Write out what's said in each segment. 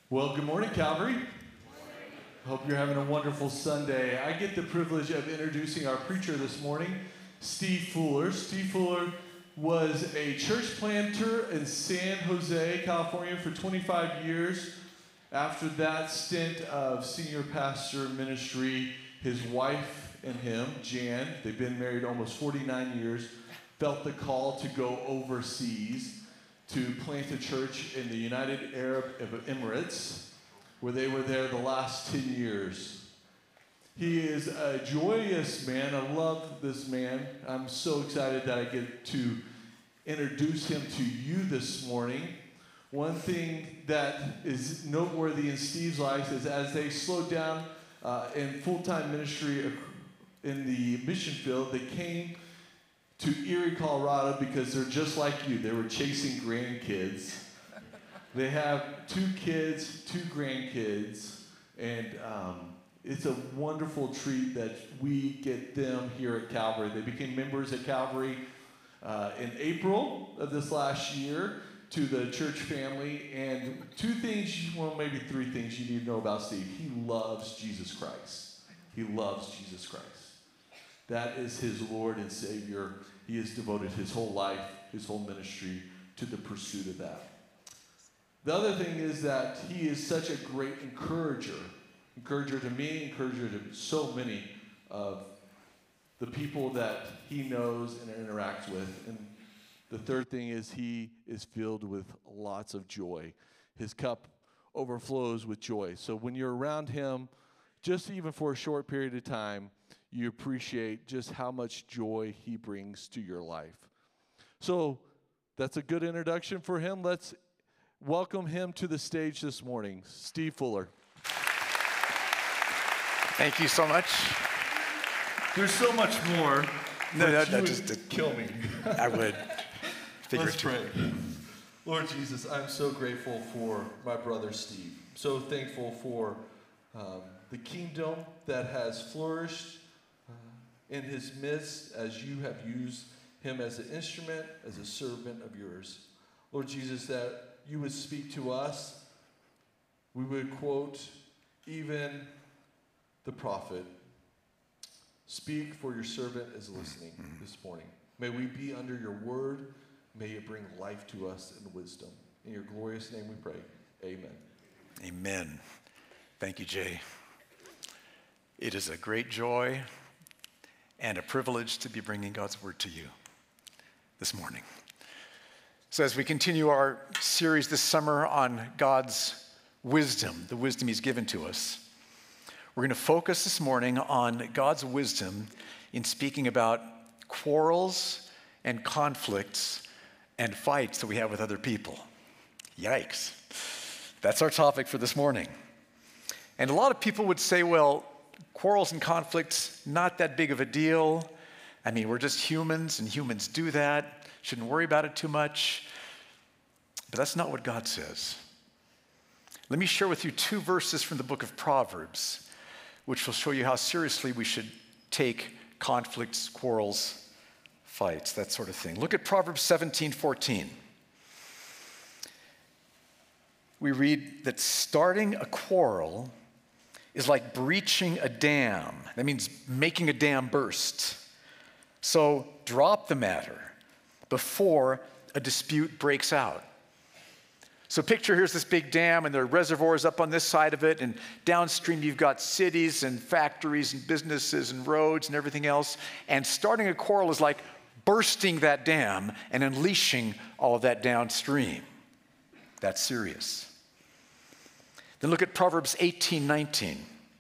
Well, good morning, Calvary. Hope you're having a wonderful Sunday. I get the privilege of introducing our preacher this morning, Steve Fuller. Steve Fuller was a church planter in San Jose, California for 25 years. After that stint of senior pastor ministry, his wife and him, Jan, they've been married almost 49 years, felt the call to go overseas to plant a church in the United Arab Emirates, where they were there the last 10 years. He is a joyous man. I love this man. I'm so excited that I get to introduce him to you this morning. One thing that is noteworthy in Steve's life is as they slowed down in full-time ministry in the mission field, they came to Erie, Colorado, because they're just like you. They were chasing grandkids. They have 2 kids, 2 grandkids, and it's a wonderful treat that we get them here at Calvary. They became members at Calvary in April of this last year to the church family. And 2 things, well, maybe 3 things you need to know about Steve. He loves Jesus Christ. He loves Jesus Christ. That is his Lord and Savior. He has devoted his whole life, his whole ministry to the pursuit of that. The other thing is that he is such a great encourager to me, encourager to so many of the people that he knows and interacts with. And the third thing is he is filled with lots of joy. His cup overflows with joy. So when you're around him, just even for a short period of time, you appreciate just how much joy he brings to your life. So that's a good introduction for him. Let's welcome him to the stage this morning. Steve Fuller. Thank you so much. There's so much more. No, that just kill me. I would. Let's pray. Lord Jesus, I'm so grateful for my brother Steve. So thankful for the kingdom that has flourished in his midst as you have used him as an instrument, as a servant of yours. Lord Jesus, that you would speak to us. We would quote even the prophet. Speak, for your servant is listening this morning. May we be under your word. May it bring life to us and wisdom. In your glorious name we pray. Amen. Amen. Thank you, Jay. It is a great joy and a privilege to be bringing God's word to you this morning. So as we continue our series this summer on God's wisdom, the wisdom he's given to us, we're going to focus this morning on God's wisdom in speaking about quarrels and conflicts and fights that we have with other people. Yikes. That's our topic for this morning. And a lot of people would say, well, quarrels and conflicts, not that big of a deal. I mean, we're just humans, and humans do that. Shouldn't worry about it too much. But that's not what God says. Let me share with you 2 verses from the book of Proverbs, which will show you how seriously we should take conflicts, quarrels, fights, that sort of thing. Look at Proverbs 17:14. We read that starting a quarrel is like breaching a dam. That means making a dam burst. So drop the matter before a dispute breaks out. So picture here's this big dam and there are reservoirs up on this side of it, and downstream you've got cities and factories and businesses and roads and everything else. And starting a quarrel is like bursting that dam and unleashing all of that downstream. That's serious. Then look at Proverbs 18:19.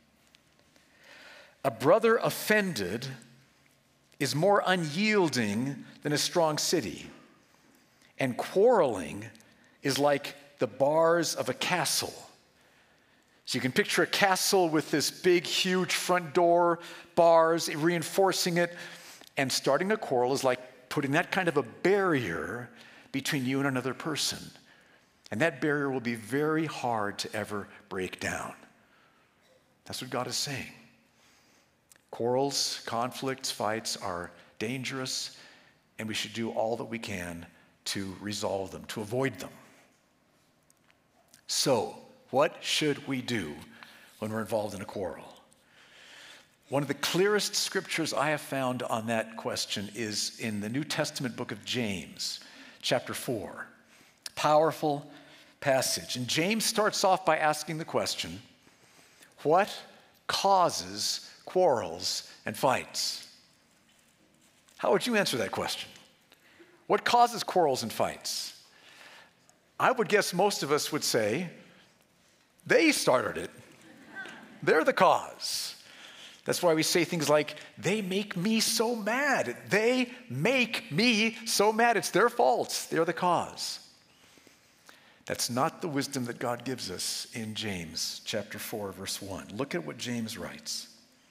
A brother offended is more unyielding than a strong city, and quarreling is like the bars of a castle. So you can picture a castle with this big, huge front door, bars, reinforcing it, and starting a quarrel is like putting that kind of a barrier between you and another person. And that barrier will be very hard to ever break down. That's what God is saying. Quarrels, conflicts, fights are dangerous, and we should do all that we can to resolve them, to avoid them. So, What should we do when we're involved in a quarrel? One of the clearest scriptures I have found on that question is in the New Testament book of James, chapter 4. Powerful passage. And James starts off by asking the question, what causes quarrels and fights? How would you answer that question? What causes quarrels and fights? I would guess most of us would say, they started it. They're the cause. That's why we say things like, they make me so mad. They make me so mad. It's their fault. They're the cause. That's not the wisdom that God gives us in James chapter 4, verse 1. Look at what James writes.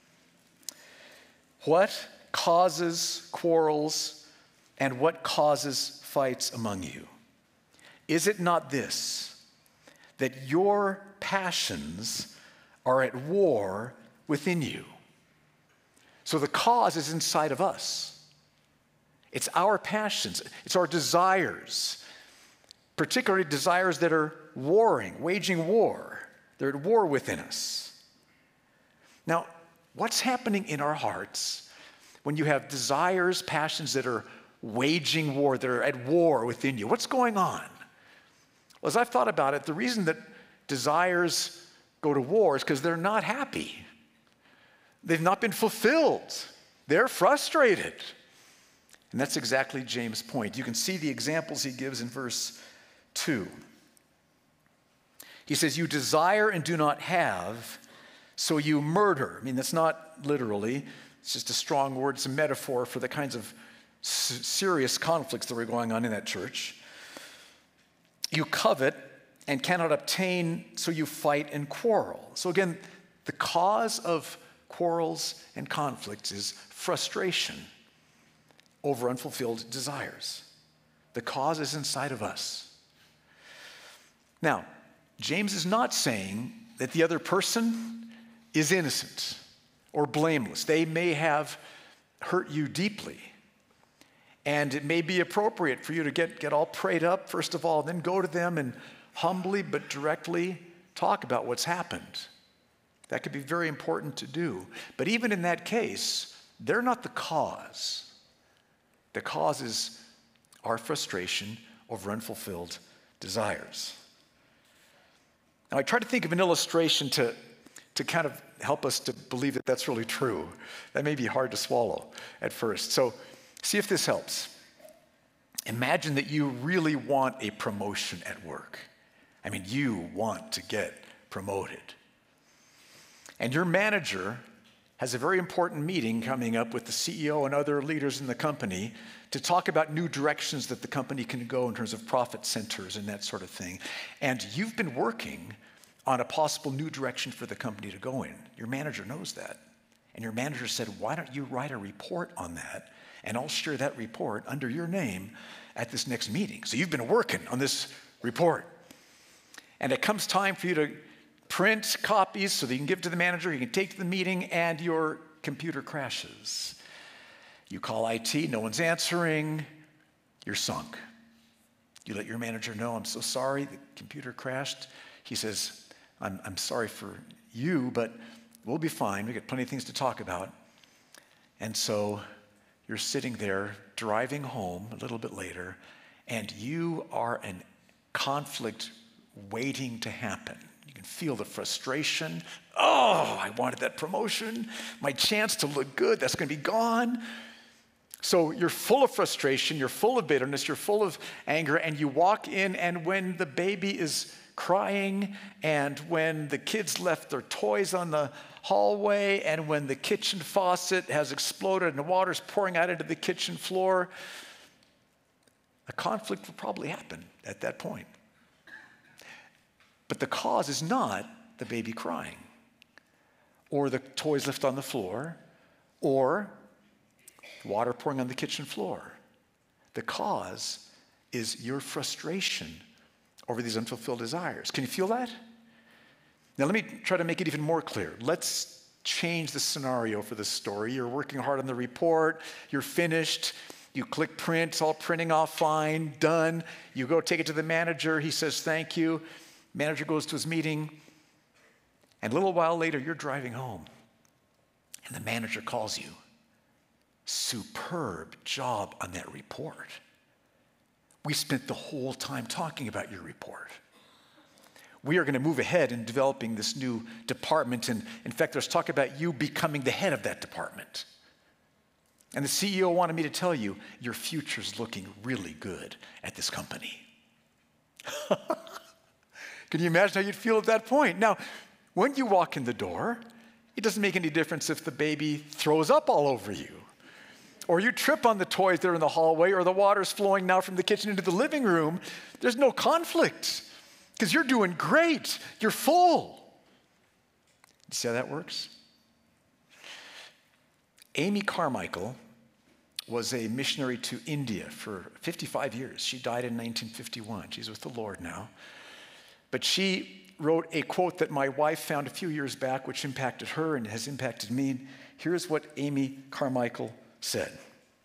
What causes quarrels and what causes fights among you? Is it not this, that your passions are at war within you? So the cause is inside of us. It's our passions. It's our desires, particularly desires that are warring, waging war. They're at war within us. Now, what's happening in our hearts when you have desires, passions that are waging war, that are at war within you? What's going on? Well, as I've thought about it, the reason that desires go to war is because they're not happy. They've not been fulfilled. They're frustrated. And that's exactly James' point. You can see the examples he gives in verse 2. He says, you desire and do not have, so you murder. I mean, that's not literally. It's just a strong word. It's a metaphor for the kinds of serious conflicts that were going on in that church. You covet and cannot obtain, so you fight and quarrel. So again, the cause of quarrels and conflicts is frustration over unfulfilled desires. The cause is inside of us. Now, James is not saying that the other person is innocent or blameless. They may have hurt you deeply. And it may be appropriate for you to get all prayed up, first of all, then go to them and humbly but directly talk about what's happened. That could be very important to do. But even in that case, they're not the cause. The cause is our frustration over unfulfilled desires. Now, I try to think of an illustration to kind of help us to believe that that's really true. That may be hard to swallow at first. So see if this helps. Imagine that you really want a promotion at work. I mean, you want to get promoted. And your manager has a very important meeting coming up with the CEO and other leaders in the company to talk about new directions that the company can go in terms of profit centers and that sort of thing. And you've been working on a possible new direction for the company to go in. Your manager knows that. And your manager said, why don't you write a report on that, and I'll share that report under your name at this next meeting. So you've been working on this report. And it comes time for you to print copies so that you can give to the manager, you can take to the meeting, and your computer crashes. You call IT, no one's answering, you're sunk. You let your manager know, I'm so sorry, the computer crashed. He says, I'm sorry for you, but we'll be fine. We've got plenty of things to talk about. And so you're sitting there driving home a little bit later, and you are in conflict waiting to happen. You can feel the frustration. Oh, I wanted that promotion. My chance to look good, that's going to be gone. So you're full of frustration, you're full of bitterness, you're full of anger, and you walk in, and when the baby is crying, and when the kids left their toys on the hallway, and when the kitchen faucet has exploded and the water's pouring out into the kitchen floor, a conflict will probably happen at that point. But the cause is not the baby crying, or the toys left on the floor, or water pouring on the kitchen floor. The cause is your frustration over these unfulfilled desires. Can you feel that? Now let me try to make it even more clear. Let's change the scenario for this story. You're working hard on the report, you're finished, you click print, it's all printing off fine, done. You go take it to the manager, he says thank you. Manager goes to his meeting, and a little while later, you're driving home, and the manager calls you. Superb job on that report. We spent the whole time talking about your report. We are going to move ahead in developing this new department, and in fact, there's talk about you becoming the head of that department. And the CEO wanted me to tell you, your future's looking really good at this company. Can you imagine how you'd feel at that point? Now, when you walk in the door, it doesn't make any difference if the baby throws up all over you, or you trip on the toys that are in the hallway, or the water's flowing now from the kitchen into the living room. There's no conflict because you're doing great. You're full. You see how that works? Amy Carmichael was a missionary to India for 55 years. She died in 1951. She's with the Lord now. But she wrote a quote that my wife found a few years back, which impacted her and has impacted me. Here's what Amy Carmichael said.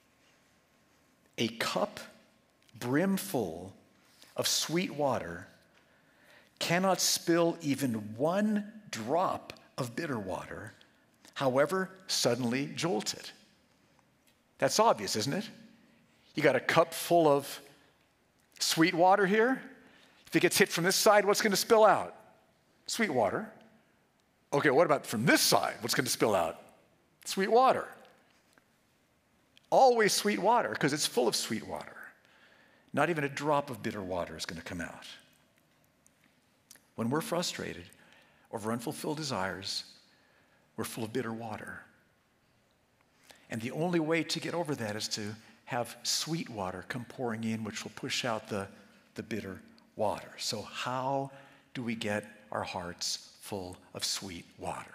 A cup brimful of sweet water cannot spill even one drop of bitter water, however suddenly jolted. That's obvious, isn't it? You got a cup full of sweet water here. If it gets hit from this side, what's going to spill out? Sweet water. Okay, what about from this side? What's going to spill out? Sweet water. Always sweet water, because it's full of sweet water. Not even a drop of bitter water is going to come out. When we're frustrated over unfulfilled desires, we're full of bitter water. And the only way to get over that is to have sweet water come pouring in, which will push out the bitter water. So how do we get our hearts full of sweet water?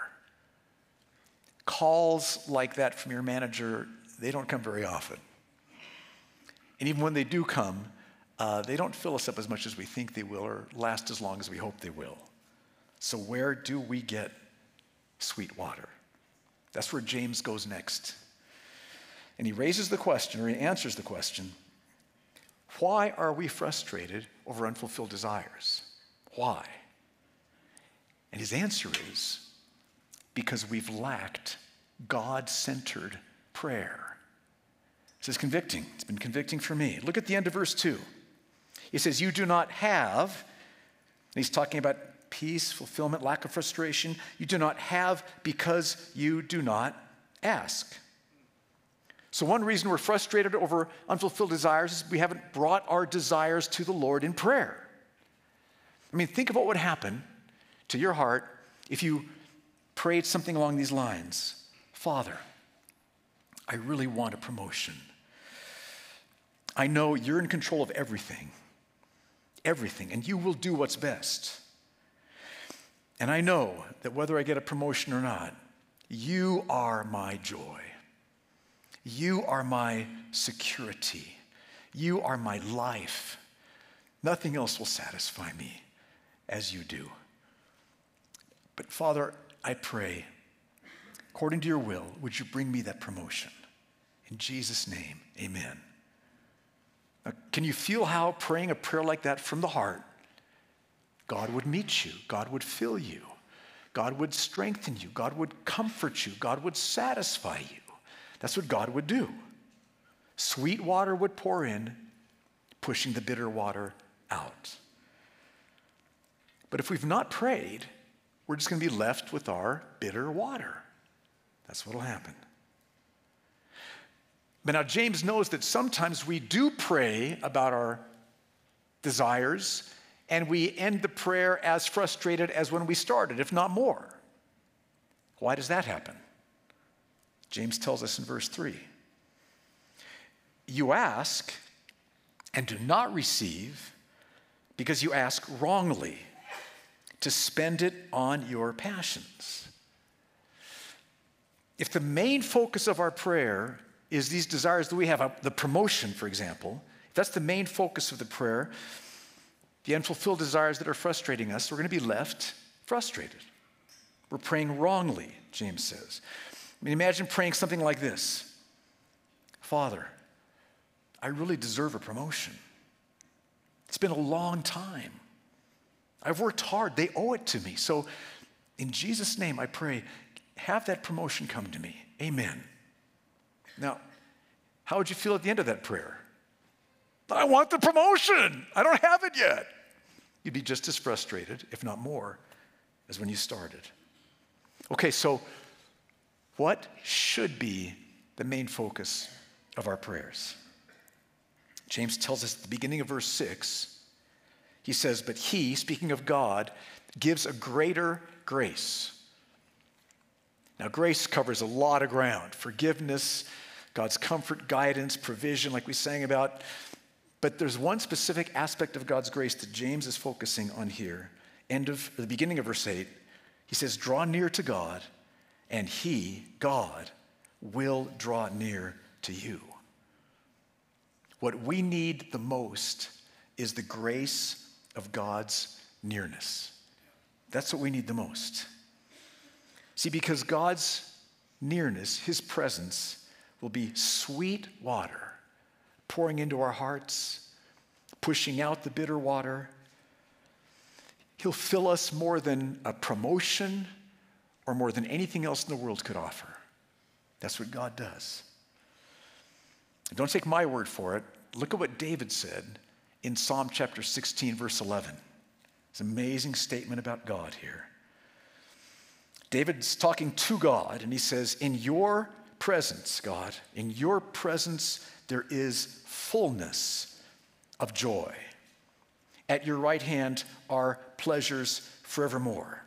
Calls like that from your manager, they don't come very often. And even when they do come, they don't fill us up as much as we think they will or last as long as we hope they will. So where do we get sweet water? That's where James goes next. And he raises the question, or he answers the question, why are we frustrated over unfulfilled desires? Why? And his answer is, because we've lacked God-centered prayer. This is convicting. It's been convicting for me. Look at the end of verse 2. He says, you do not have, and he's talking about peace, fulfillment, lack of frustration. You do not have because you do not ask. So one reason we're frustrated over unfulfilled desires is we haven't brought our desires to the Lord in prayer. I mean, think of what would happen to your heart if you prayed something along these lines. Father, I really want a promotion. I know you're in control of everything, and you will do what's best. And I know that whether I get a promotion or not, you are my joy. You are my security. You are my life. Nothing else will satisfy me as you do. But Father, I pray, according to your will, would you bring me that promotion? In Jesus' name, amen. Now, can you feel how praying a prayer like that from the heart, God would meet you, God would fill you, God would strengthen you, God would comfort you, God would satisfy you. That's what God would do. Sweet water would pour in, pushing the bitter water out. But if we've not prayed, we're just going to be left with our bitter water. That's what will happen. But now James knows that sometimes we do pray about our desires, and we end the prayer as frustrated as when we started, if not more. Why does that happen? James tells us in verse 3. You ask and do not receive because you ask wrongly to spend it on your passions. If the main focus of our prayer is these desires that we have, the promotion, for example, if that's the main focus of the prayer, the unfulfilled desires that are frustrating us, we're going to be left frustrated. We're praying wrongly, James says. I mean, imagine praying something like this. Father, I really deserve a promotion. It's been a long time. I've worked hard. They owe it to me. So in Jesus' name, I pray, have that promotion come to me. Amen. Now, how would you feel at the end of that prayer? I want the promotion. I don't have it yet. You'd be just as frustrated, if not more, as when you started. Okay, so what should be the main focus of our prayers? James tells us at the beginning of verse 6, he says, but he, speaking of God, gives a greater grace. Now, grace covers a lot of ground. Forgiveness, God's comfort, guidance, provision, like we sang about. But there's one specific aspect of God's grace that James is focusing on here. The beginning of verse 8, he says, draw near to God, and he, God, will draw near to you. What we need the most is the grace of God's nearness. That's what we need the most. See, because God's nearness, his presence, will be sweet water pouring into our hearts, pushing out the bitter water. He'll fill us more than a promotion or more than anything else in the world could offer. That's what God does. Don't take my word for it. Look at what David said in Psalm chapter 16, verse 11. It's an amazing statement about God here. David's talking to God, and he says, in your presence, God, in your presence there is fullness of joy. At your right hand are pleasures forevermore.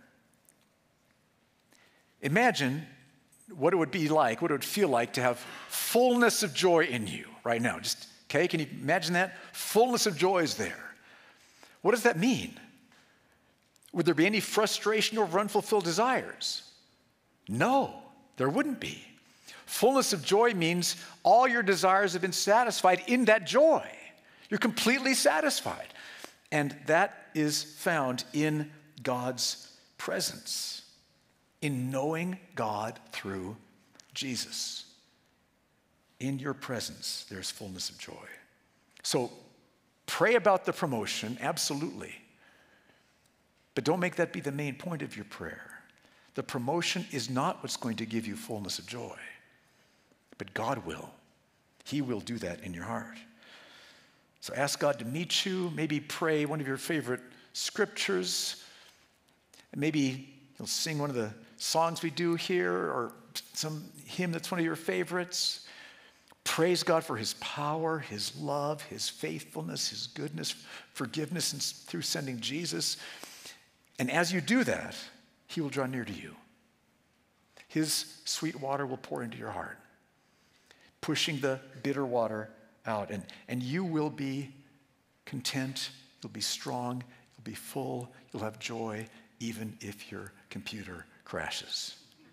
Imagine what it would be like, what it would feel like to have fullness of joy in you right now. Okay, can you imagine that? Fullness of joy is there. What does that mean? Would there be any frustration over unfulfilled desires? No, there wouldn't be. Fullness of joy means all your desires have been satisfied in that joy. You're completely satisfied. And that is found in God's presence, in knowing God through Jesus. In your presence, there's fullness of joy. So pray about the promotion, absolutely. But don't make that be the main point of your prayer. The promotion is not what's going to give you fullness of joy, but God will. He will do that in your heart. So ask God to meet you. Maybe pray one of your favorite scriptures. And maybe you'll sing one of the songs we do here or some hymn that's one of your favorites. Praise God for his power, his love, his faithfulness, his goodness, forgiveness and through sending Jesus. And as you do that, he will draw near to you. His sweet water will pour into your heart, pushing the bitter water out. And you will be content, you'll be strong, you'll be full, you'll have joy, even if your computer crashes.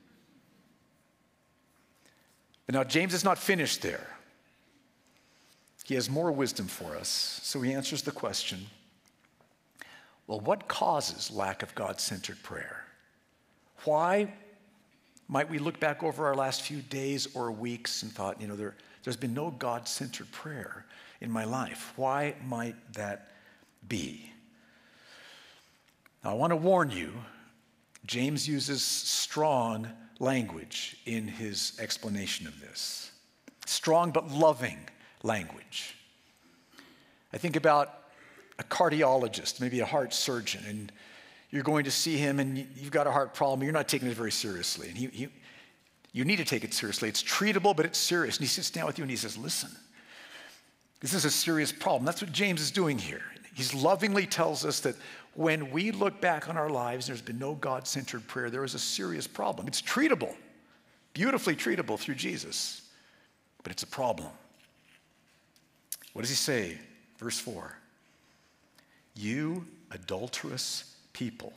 But now, James is not finished there. He has more wisdom for us. So he answers the question, well, what causes lack of God-centered prayer? Why might we look back over our last few days or weeks and thought, there's been no God-centered prayer in my life. Why might that be? Now, I want to warn you, James uses strong language in his explanation of this. Strong but loving language. I think about a cardiologist, maybe a heart surgeon, and you're going to see him and you've got a heart problem, you're not taking it very seriously. And you need to take it seriously. It's treatable, but it's serious. And he sits down with you and he says, listen, this is a serious problem. That's what James is doing here. He lovingly tells us that when we look back on our lives, there's been no God-centered prayer, there is a serious problem. It's treatable, beautifully treatable through Jesus, but it's a problem. What does he say? Verse 4. You adulterous people.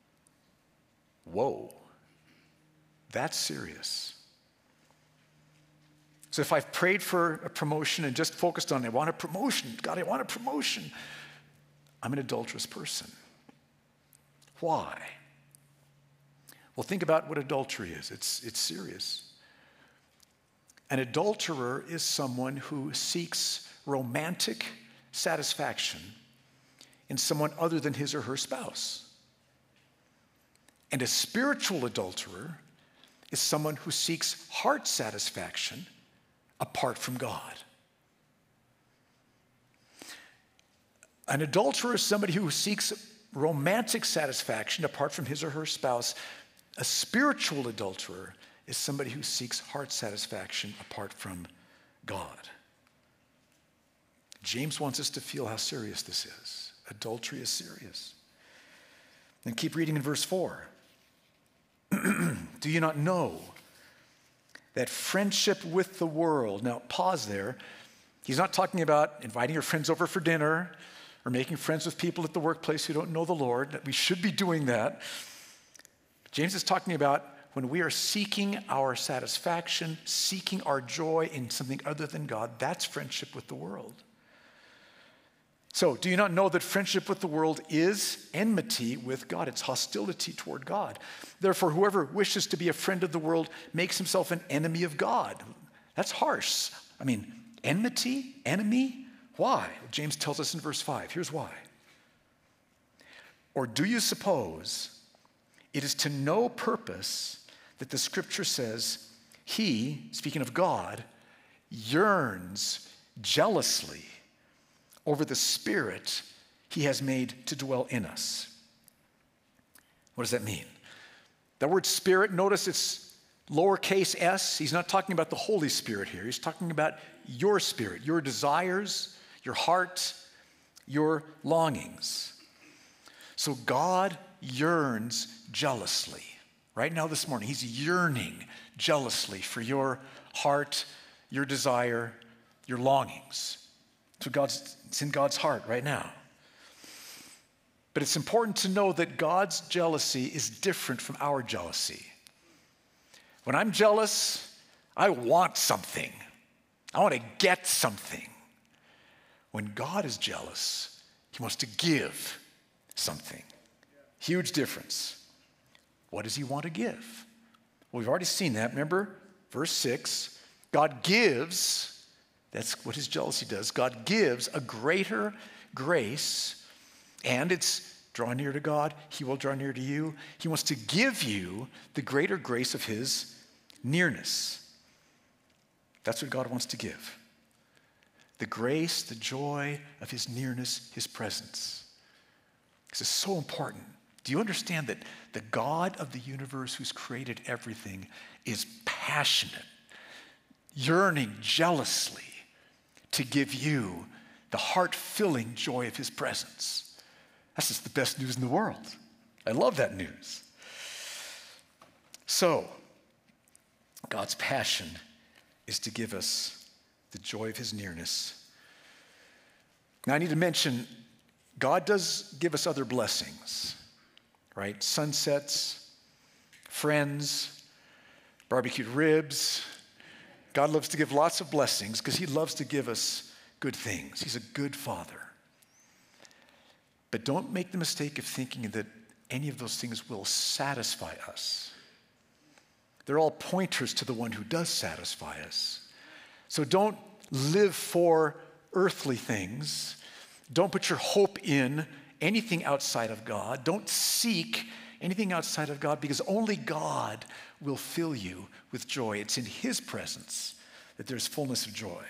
Whoa, that's serious. So if I've prayed for a promotion and just focused on, I want a promotion, God, I want a promotion, I'm an adulterous person. Why? Well, think about what adultery is. It's serious. An adulterer is someone who seeks romantic satisfaction in someone other than his or her spouse. And a spiritual adulterer is someone who seeks heart satisfaction apart from God. An adulterer is somebody who seeks romantic satisfaction apart from his or her spouse. A spiritual adulterer is somebody who seeks heart satisfaction apart from God. James wants us to feel how serious this is. Adultery is serious. Then keep reading in verse 4. Do you not know that friendship with the world, now pause there. He's not talking about inviting your friends over for dinner or making friends with people at the workplace who don't know the Lord. We should be doing that. James is talking about when we are seeking our satisfaction, seeking our joy in something other than God, that's friendship with the world. So, do you not know that friendship with the world is enmity with God? It's hostility toward God. Therefore, whoever wishes to be a friend of the world makes himself an enemy of God. That's harsh. I mean, enmity? Enemy? Why? James tells us in verse 5. Here's why. Or do you suppose it is to no purpose that the scripture says he, speaking of God, yearns jealously over the Spirit he has made to dwell in us? What does that mean? That word Spirit, notice it's lowercase s. He's not talking about the Holy Spirit here. He's talking about your spirit, your desires, your heart, your longings. So God yearns jealously. Right now this morning, he's yearning jealously for your heart, your desire, your longings. So it's in God's heart right now. But it's important to know that God's jealousy is different from our jealousy. When I'm jealous, I want something. I want to get something. When God is jealous, he wants to give something. Huge difference. What does he want to give? Well, we've already seen that. Remember, verse 6, God gives, that's what his jealousy does. God gives a greater grace, and it's draw near to God, he will draw near to you. He wants to give you the greater grace of his nearness. That's what God wants to give. The grace, the joy of his nearness, his presence. This is so important. Do you understand that the God of the universe who's created everything is passionate, yearning jealously to give you the heart-filling joy of his presence? That's just the best news in the world. I love that news. So, God's passion is to give us the joy of his nearness. Now, I need to mention, God does give us other blessings, right? Sunsets, friends, barbecued ribs. God loves to give lots of blessings because he loves to give us good things. He's a good father. But don't make the mistake of thinking that any of those things will satisfy us. They're all pointers to the one who does satisfy us. So don't live for earthly things. Don't put your hope in anything outside of God. Don't seek anything outside of God, because only God will fill you with joy. It's in his presence that there's fullness of joy.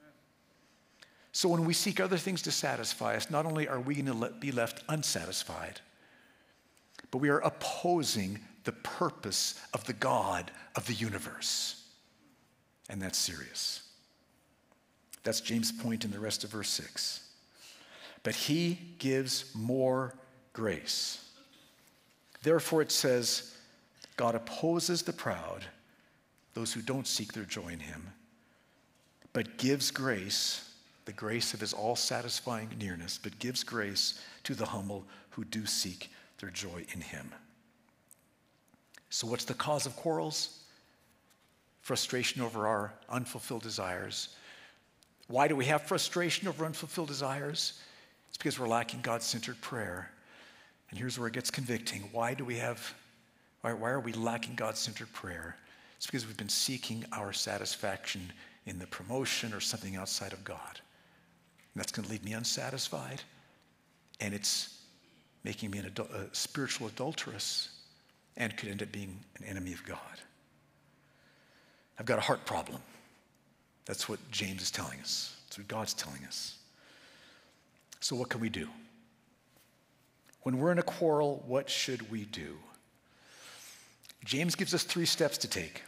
So when we seek other things to satisfy us, not only are we going to be left unsatisfied, but we are opposing the purpose of the God of the universe. And that's serious. That's James' point in the rest of verse 6. But he gives more grace. Therefore it says, God opposes the proud, those who don't seek their joy in him, but gives grace, the grace of his all-satisfying nearness, but gives grace to the humble who do seek their joy in him. So what's the cause of quarrels? Frustration over our unfulfilled desires. Why do we have frustration over unfulfilled desires? It's because we're lacking God-centered prayer. And here's where it gets convicting. Why are we lacking God-centered prayer? It's because we've been seeking our satisfaction in the promotion or something outside of God. And that's going to leave me unsatisfied. And it's making me a spiritual adulteress. and could end up being an enemy of God. I've got a heart problem. That's what James is telling us. That's what God's telling us. So what can we do? When we're in a quarrel, what should we do? James gives us 3 steps to take.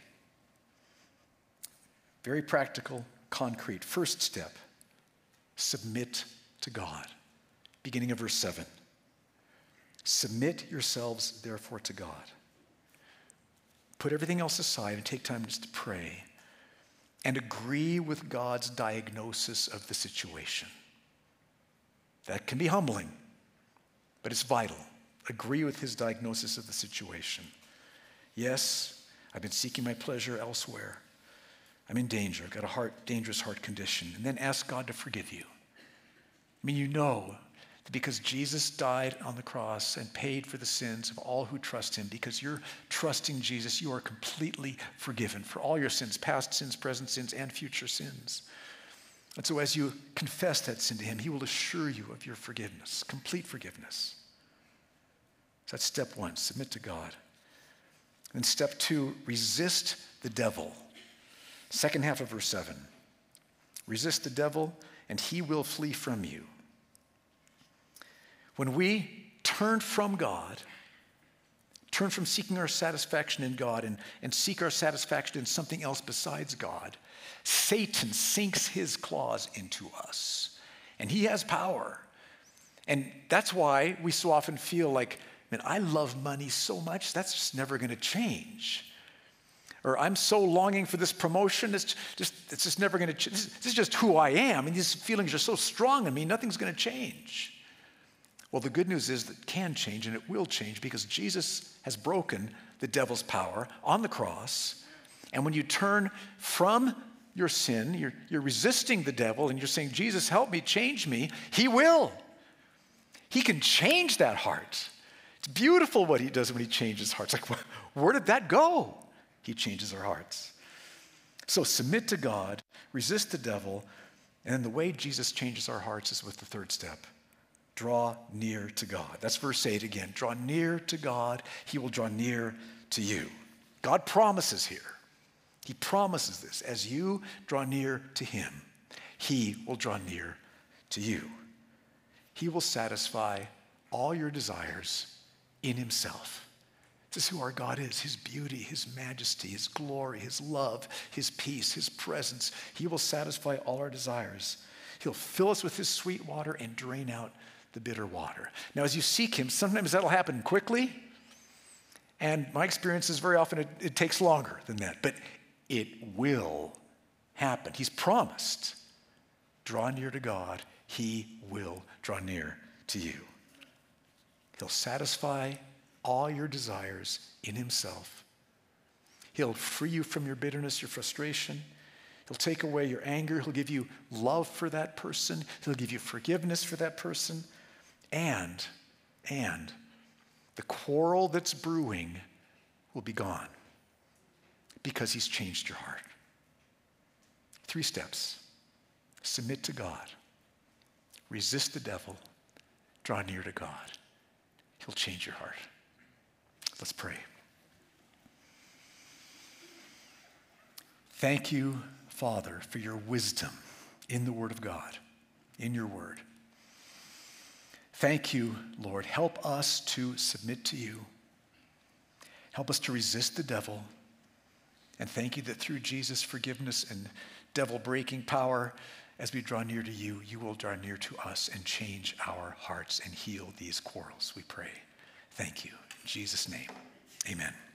Very practical, concrete. First step, submit to God. Beginning of verse 7. Submit yourselves, therefore, to God. Put everything else aside and take time just to pray and agree with God's diagnosis of the situation. That can be humbling, but it's vital. Agree with his diagnosis of the situation. Yes, I've been seeking my pleasure elsewhere. I'm in danger. I've got a dangerous heart condition. And then ask God to forgive you. I mean, you know that because Jesus died on the cross and paid for the sins of all who trust him, because you're trusting Jesus, you are completely forgiven for all your sins, past sins, present sins, and future sins. And so as you confess that sin to him, he will assure you of your forgiveness, complete forgiveness. So that's step 1, submit to God. And step 2, resist the devil. Second half of verse 7. Resist the devil, and he will flee from you. When we turn from God, turn from seeking our satisfaction in God and seek our satisfaction in something else besides God, Satan sinks his claws into us. And he has power. And that's why we so often feel like, man, I love money so much, that's just never going to change. Or I'm so longing for this promotion, it's just never going to change. This is just who I am, and these feelings are so strong in me, nothing's going to change. Well, the good news is that it can change, and it will change, because Jesus has broken the devil's power on the cross. And when you turn from your sin, you're resisting the devil, and you're saying, Jesus, help me, change me, he will. He can change that heart. It's beautiful what he does when he changes hearts. Like, where did that go? He changes our hearts. So submit to God, resist the devil, and then the way Jesus changes our hearts is with the third step. Draw near to God. That's verse 8 again. Draw near to God, he will draw near to you. God promises here. He promises this. As you draw near to him, he will draw near to you. He will satisfy all your desires in himself. This is who our God is, his beauty, his majesty, his glory, his love, his peace, his presence. He will satisfy all our desires. He'll fill us with his sweet water and drain out the bitter water. Now, as you seek him, sometimes that'll happen quickly, and my experience is very often it takes longer than that, but it will happen. He's promised. Draw near to God, he will draw near to you. He'll satisfy all your desires in himself. He'll free you from your bitterness, your frustration. He'll take away your anger. He'll give you love for that person. He'll give you forgiveness for that person. And the quarrel that's brewing will be gone because he's changed your heart. 3 steps. Submit to God. Resist the devil. Draw near to God. He'll change your heart. Let's pray. Thank you, Father, for your wisdom in the Word of God, in your Word. Thank you, Lord. Help us to submit to you. Help us to resist the devil. And thank you that through Jesus' forgiveness and devil-breaking power, as we draw near to you, you will draw near to us and change our hearts and heal these quarrels, we pray. Thank you. In Jesus' name, amen.